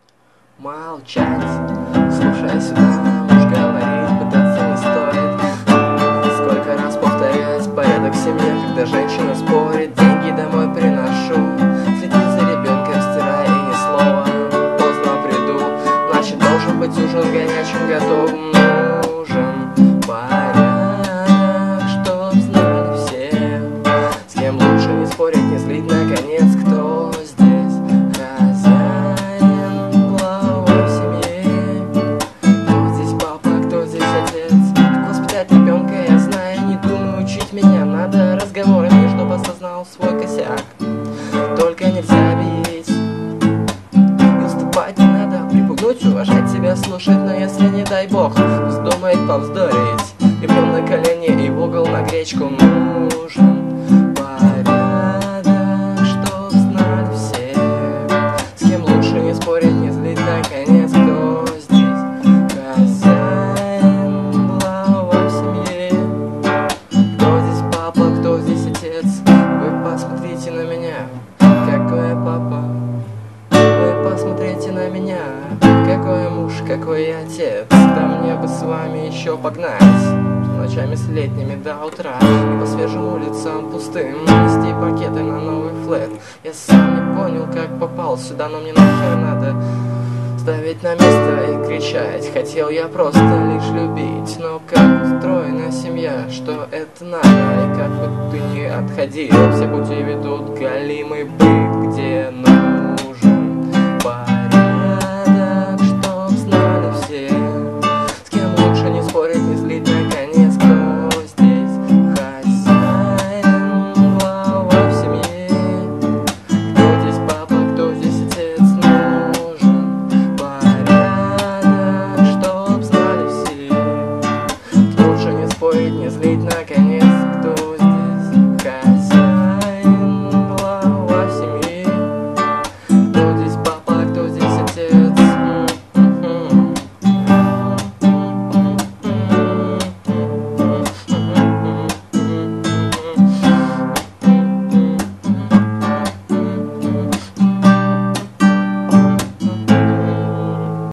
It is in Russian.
Молчать, слушай сюда, муж говорит, пытаться не стоит. Сколько раз повторять порядок в семье, когда женщина спорит, деньги домой приношу. Следи за ребенком, стирая и ни слова, поздно приду. Значит, должен быть ужин горячим, готовым. Нужен порядок, чтоб знали все. С кем лучше не спорить, не злить, наконец, кто здесь хозяин, глава в семье. Кто здесь папа, кто здесь отец? Как воспитать ребенка, я знаю, не думаю учить меня. Надо разговорами, чтобы осознал свой косяк. Только нельзя бить, не уступать не надо, припугнуть, уважать себя, слушать. Но если, не дай бог, вздумает повздорить, и прям на колени, и в угол на гречку. Нужен порядок, чтоб знали все. С кем лучше не спорить, не злить, наконец, кто здесь хозяин, глава в семье. Кто здесь папа, кто здесь отец? Вы посмотрите на меня, какой я папа. Вы посмотрите на меня, какой я муж, какой я отец. Да мне бы с вами еще погнать ночами с летними до утра, и по свежим улицам пустым нести пакеты на новый флет. Я сам не понял, как попал сюда, но мне нахер надо ставить на место и кричать. Хотел я просто лишь любить, но как устроена семья, что это надо? И как бы ты ни отходил, все пути ведут галимый быт, где нужен порядок, чтоб знали все. С кем лучше не спорить, не злить, наконец, кто здесь хозяин, глава в семье. Кто здесь папа, кто здесь отец? Нужен порядок, чтоб знали все. Лучше не спорить, не злить, наконец, кто